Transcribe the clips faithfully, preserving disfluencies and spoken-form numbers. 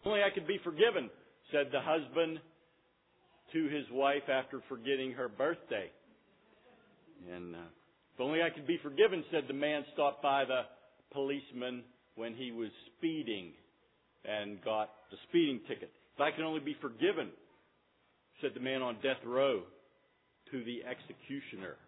Only I could be forgiven, said the husband to his wife after forgetting her birthday. And uh, if only I could be forgiven, said the man stopped by the policeman when he was speeding and got the speeding ticket. If I can only be forgiven, said the man on death row to the executioner.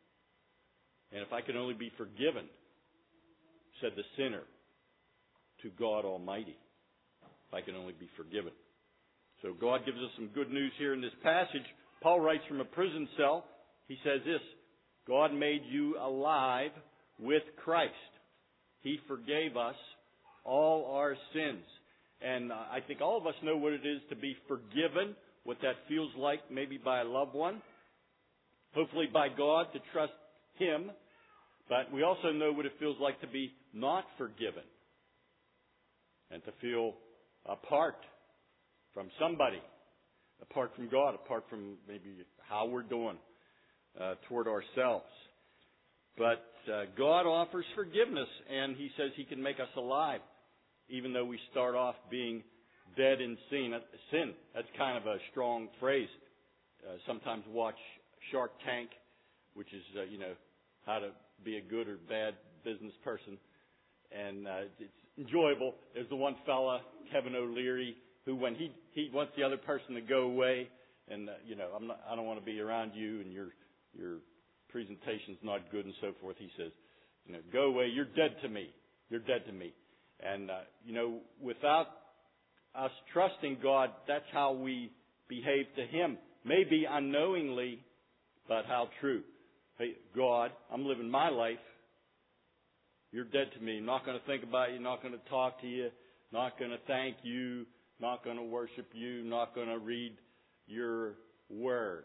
And if I can only be forgiven, said the sinner to God Almighty. If I can only be forgiven. So God gives us some good news here in this passage. Paul writes from a prison cell. He says this, God made you alive with Christ. He forgave us all our sins. And I think all of us know what it is to be forgiven, what that feels like, maybe by a loved one, hopefully by God, to trust Him. But we also know what it feels like to be not forgiven and to feel apart from somebody, apart from God, apart from maybe how we're doing uh, toward ourselves. But uh, God offers forgiveness, and He says He can make us alive, even though we start off being dead in sin. Sin. That's kind of a strong phrase. Uh, sometimes watch Shark Tank, which is, uh, you know, how to be a good or bad business person. And uh, it's enjoyable. There's the one fella, Kevin O'Leary, who when he, he wants the other person to go away, and, uh, you know, I'm not, I don't want to be around you, and your your presentation's not good and so forth. He says, you know, go away. You're dead to me. You're dead to me. And, uh, you know, without us trusting God, that's how we behave to Him. Maybe unknowingly, but how true. Hey, God, I'm living my life. You're dead to me. I'm not going to think about you. Not going to talk to you. Not going to thank you. Not going to worship you. Not going to read your word.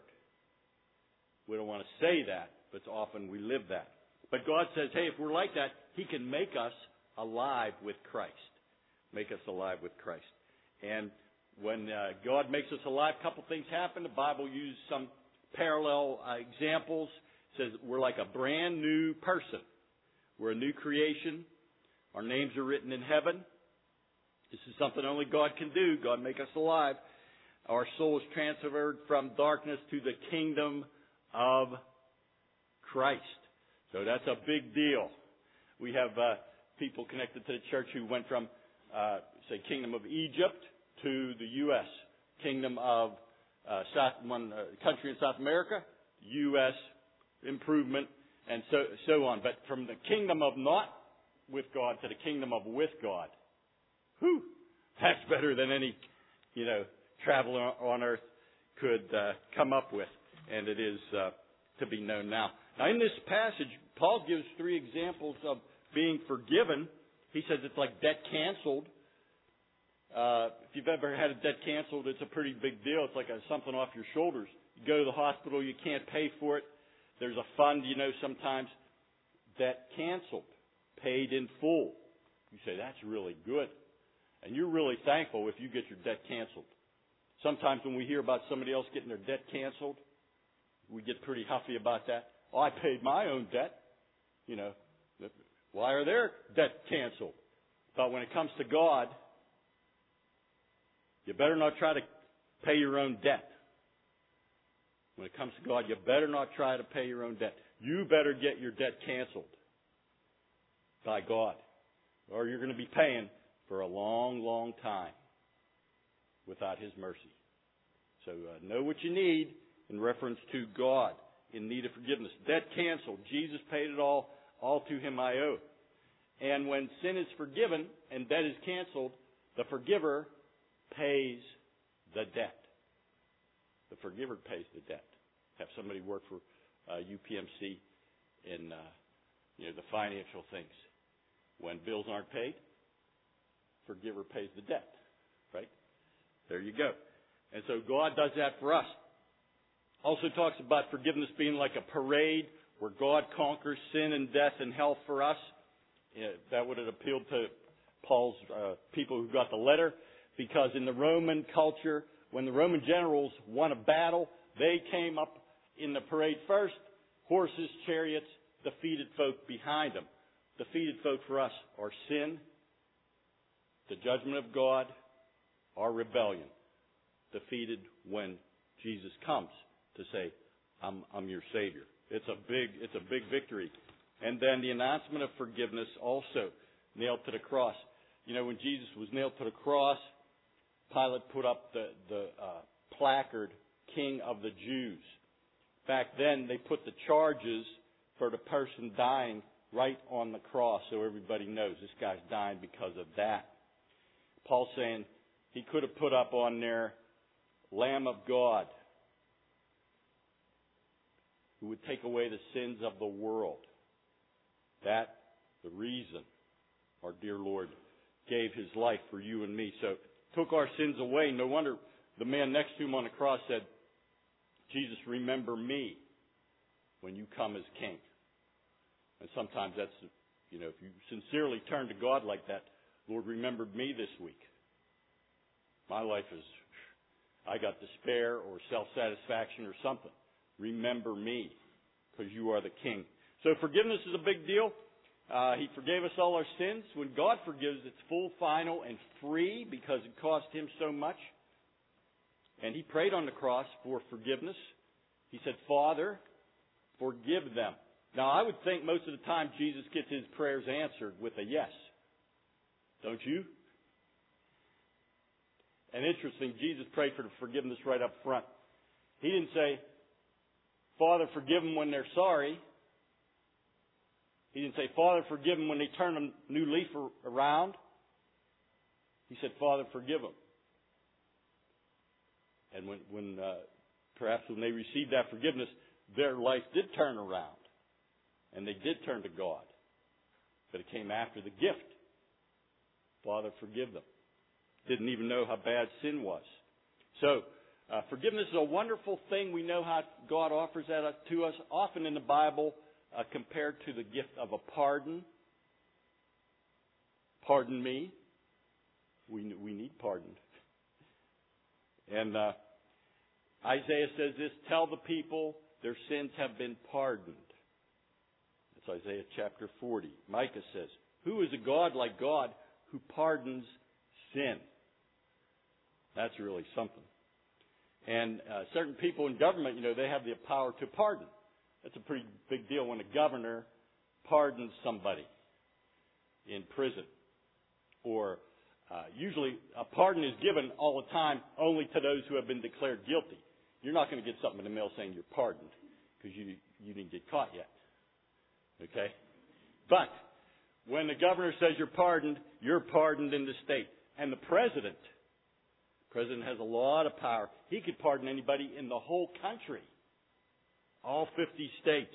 We don't want to say that, but often we live that. But God says, hey, if we're like that, He can make us alive with Christ. Make us alive with Christ. And when uh, God makes us alive, a couple things happen. The Bible uses some parallel uh, examples. It says we're like a brand new person. We're a new creation. Our names are written in heaven. This is something only God can do. God make us alive. Our soul is transferred from darkness to the kingdom of Christ. So that's a big deal. We have uh, people connected to the church who went from, uh, say, kingdom of Egypt to the U S Kingdom of uh, South, one uh, country in South America, U S improvement, and so so on. But from the kingdom of not with God to the kingdom of with God, whew, that's better than any, you know, traveler on earth could uh, come up with, and it is uh, to be known now. Now, in this passage, Paul gives three examples of being forgiven. He says it's like debt canceled. Uh, if you've ever had a debt canceled, it's a pretty big deal. It's like a, something off your shoulders. You go to the hospital, you can't pay for it. There's a fund, you know, sometimes, debt canceled, paid in full. You say, that's really good. And you're really thankful if you get your debt canceled. Sometimes when we hear about somebody else getting their debt canceled, we get pretty huffy about that. Oh, I paid my own debt. You know, why are their debt canceled? But when it comes to God, you better not try to pay your own debt. When it comes to God, you better not try to pay your own debt. You better get your debt canceled by God, or you're going to be paying for a long, long time without His mercy. So uh, know what you need in reference to God in need of forgiveness. Debt canceled. Jesus paid it all. All to Him I owe. And when sin is forgiven and debt is canceled, the forgiver pays the debt. The forgiver pays the debt. Have somebody work for uh, U P M C in uh, you know the financial things. When bills aren't paid, forgiver pays the debt. Right? There you go. And so God does that for us. Also talks about forgiveness being like a parade where God conquers sin and death and hell for us. Yeah, that would have appealed to Paul's uh, people who got the letter, because in the Roman culture, when the Roman generals won a battle, they came up in the parade first, horses, chariots, defeated folk behind them. Defeated folk for us are sin, the judgment of God, our rebellion defeated when Jesus comes to say, I'm, I'm your Savior. It's a big, it's a big victory. And then the announcement of forgiveness also nailed to the cross. You know, when Jesus was nailed to the cross, Pilate put up the, the uh, placard, King of the Jews. Back then, they put the charges for the person dying right on the cross so everybody knows this guy's dying because of that. Paul's saying he could have put up on there, Lamb of God, who would take away the sins of the world. That's the reason our dear Lord gave His life for you and me. So took our sins away. No wonder the man next to Him on the cross said, Jesus, remember me when you come as King. And sometimes that's, you know, if you sincerely turn to God like that, Lord, remembered me this week. My life is, I got despair or self-satisfaction or something. Remember me, because you are the King. So forgiveness is a big deal. Uh, he forgave us all our sins. When God forgives, it's full, final, and free because it cost Him so much. And He prayed on the cross for forgiveness. He said, Father, forgive them. Now, I would think most of the time Jesus gets His prayers answered with a yes. Don't you? And interesting, Jesus prayed for the forgiveness right up front. He didn't say, Father, forgive them when they're sorry. He didn't say, Father, forgive them when they turn a new leaf around. He said, Father, forgive them. And when, when uh, perhaps when they received that forgiveness, their life did turn around. And they did turn to God. But it came after the gift. Father, forgive them. Didn't even know how bad sin was. So, uh, forgiveness is a wonderful thing. We know how God offers that to us. Often in the Bible, uh, compared to the gift of a pardon. Pardon me. We, we need pardon. And uh, Isaiah says this, tell the people their sins have been pardoned. That's Isaiah chapter forty. Micah says, who is a God like God who pardons sin? That's really something. And uh, certain people in government, you know, they have the power to pardon. That's a pretty big deal when a governor pardons somebody in prison. Or uh, usually a pardon is given all the time only to those who have been declared guilty. You're not going to get something in the mail saying you're pardoned because you, you didn't get caught yet. Okay? But when the governor says you're pardoned, you're pardoned in the state. And the president, the president has a lot of power. He could pardon anybody in the whole country. All fifty states.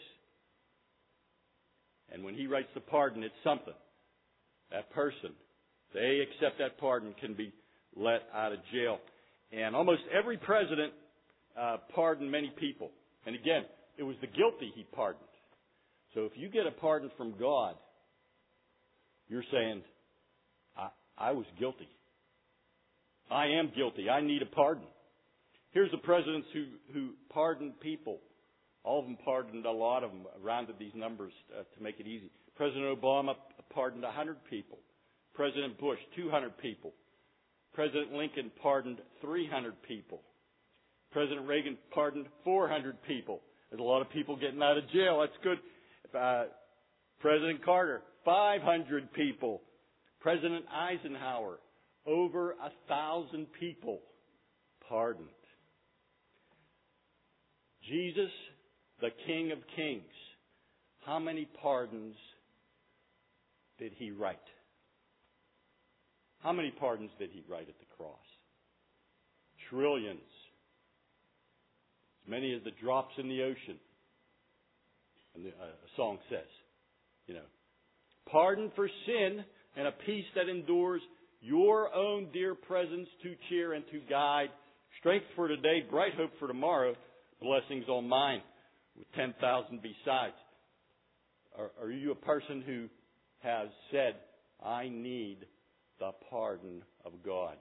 And when he writes the pardon, it's something. That person, they accept that pardon, can be let out of jail. And almost every president uh, pardoned many people. And again, it was the guilty he pardoned. So if you get a pardon from God, you're saying, I, I was guilty. I am guilty. I need a pardon. Here's the presidents who, who pardoned people. All of them pardoned a lot of them, rounded these numbers uh, to make it easy. President Obama pardoned one hundred people. President Bush, two hundred people. President Lincoln pardoned three hundred people. President Reagan pardoned four hundred people. There's a lot of people getting out of jail. That's good. Uh, President Carter, five hundred people. President Eisenhower, over a thousand people pardoned. Jesus, the King of Kings, how many pardons did He write? How many pardons did He write at the cross? Trillions. As many as the drops in the ocean. And the, uh, a song says, you know, pardon for sin and a peace that endures, your own dear presence to cheer and to guide, strength for today, bright hope for tomorrow, blessings on mine with ten thousand besides. Are, are you a person who has said, I need the pardon of God?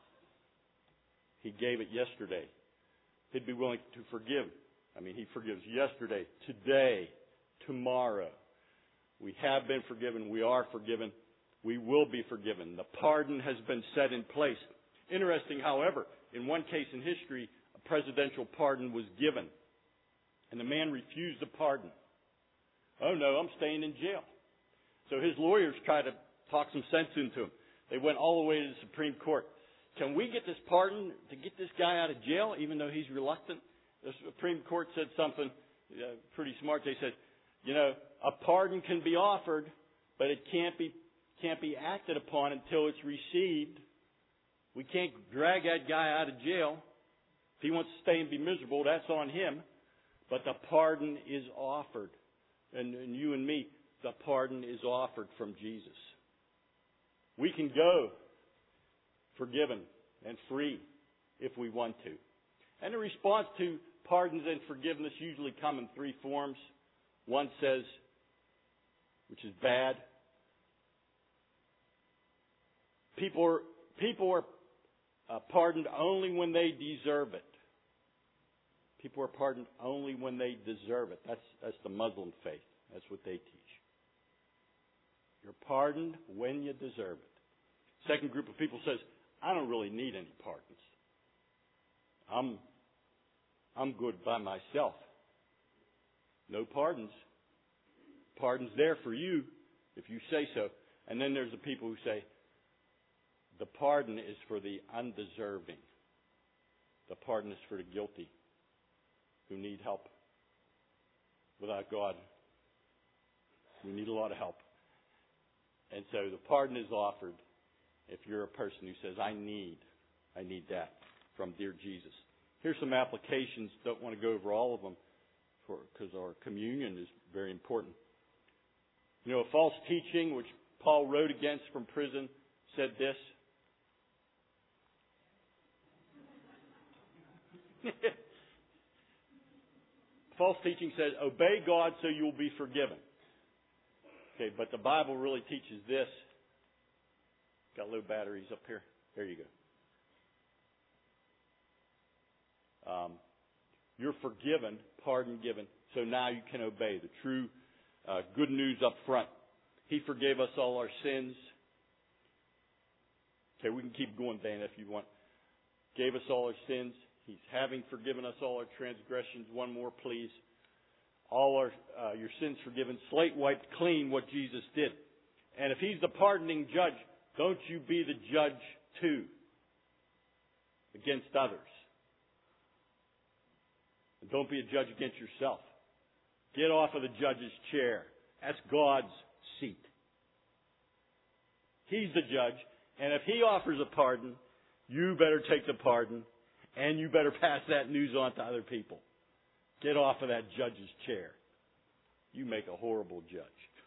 He gave it yesterday. He'd be willing to forgive. I mean, He forgives yesterday, today, tomorrow. We have been forgiven. We are forgiven. We will be forgiven. The pardon has been set in place. Interesting, however, in one case in history, a presidential pardon was given, and the man refused the pardon. Oh no, I'm staying in jail. So his lawyers tried to talk some sense into him. They went all the way to the Supreme Court. Can we get this pardon to get this guy out of jail, even though he's reluctant? The Supreme Court said something uh, pretty smart. They said, you know, a pardon can be offered, but it can't be can't be acted upon until it's received. We can't drag that guy out of jail. If he wants to stay and be miserable, that's on him. But the pardon is offered. And, and you and me, the pardon is offered from Jesus. We can go forgiven and free if we want to. And the response to pardons and forgiveness usually come in three forms. One says, which is bad. People are, people are uh, pardoned only when they deserve it. People are pardoned only when they deserve it. That's, that's the Muslim faith. That's what they teach. You're pardoned when you deserve it. Second group of people says, I don't really need any pardons. I'm, I'm good by myself. No pardons. Pardon's there for you if you say so. And then there's the people who say, the pardon is for the undeserving. The pardon is for the guilty who need help. Without God, we need a lot of help. And so the pardon is offered if you're a person who says, I need, I need that from dear Jesus. Here's some applications. Don't want to go over all of them because our communion is very important. You know, a false teaching, which Paul wrote against from prison, said this. False teaching says, obey God so you will be forgiven. Okay, but the Bible really teaches this. Got low batteries up here. There you go. Um, you're forgiven, pardon given, so now you can obey. The true uh, good news up front. He forgave us all our sins. Okay, we can keep going, Dana, if you want. Gave us all our sins. He's having forgiven us all our transgressions. One more, please. All our uh, your sins forgiven. Slate wiped clean, what Jesus did. And if He's the pardoning judge, don't you be the judge too against others. And don't be a judge against yourself. Get off of the judge's chair. That's God's seat. He's the judge. And if He offers a pardon, you better take the pardon. And you better pass that news on to other people. Get off of that judge's chair. You make a horrible judge.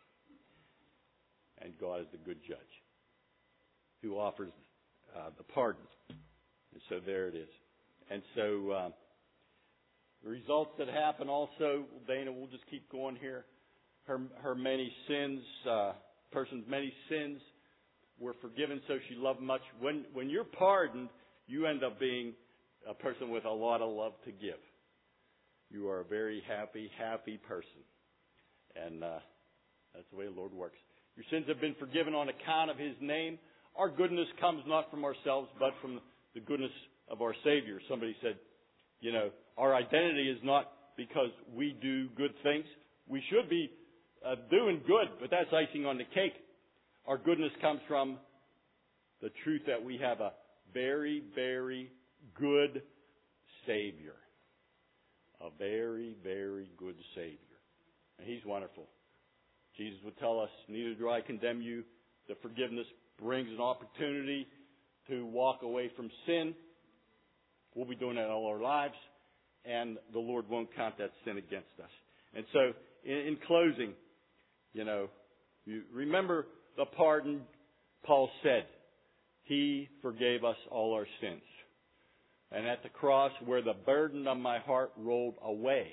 And God is the good judge who offers uh, the pardon. And so there it is. And so uh, the results that happen also, Dana, we'll just keep going here. Her, her many sins, uh, person's many sins were forgiven, so she loved much. When, when you're pardoned, you end up being a person with a lot of love to give. You are a very happy, happy person. And uh, that's the way the Lord works. Your sins have been forgiven on account of His name. Our goodness comes not from ourselves, but from the goodness of our Savior. Somebody said, you know, our identity is not because we do good things. We should be uh, doing good, but that's icing on the cake. Our goodness comes from the truth that we have a very, very good Savior. A very, very good Savior. And He's wonderful. Jesus would tell us, neither do I condemn you. The forgiveness brings an opportunity to walk away from sin. We'll be doing that all our lives. And the Lord won't count that sin against us. And so, in, in closing, you know, you remember the pardon Paul said. He forgave us all our sins. And at the cross, where the burden of my heart rolled away,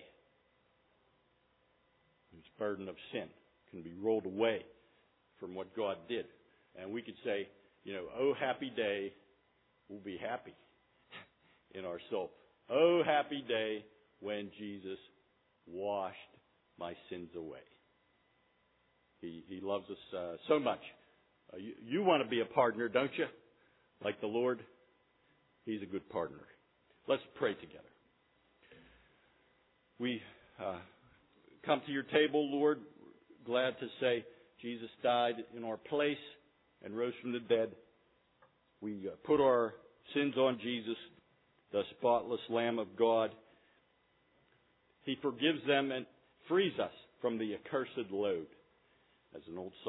this burden of sin can be rolled away from what God did. And we could say, you know, oh, happy day, we'll be happy in our soul. Oh, happy day when Jesus washed my sins away. He, he loves us uh, so much. Uh, you, you want to be a partner, don't you? Like the Lord. He's a good partner. Let's pray together. We uh, come to your table, Lord, glad to say Jesus died in our place and rose from the dead. We uh, put our sins on Jesus, the spotless Lamb of God. He forgives them and frees us from the accursed load, as an old song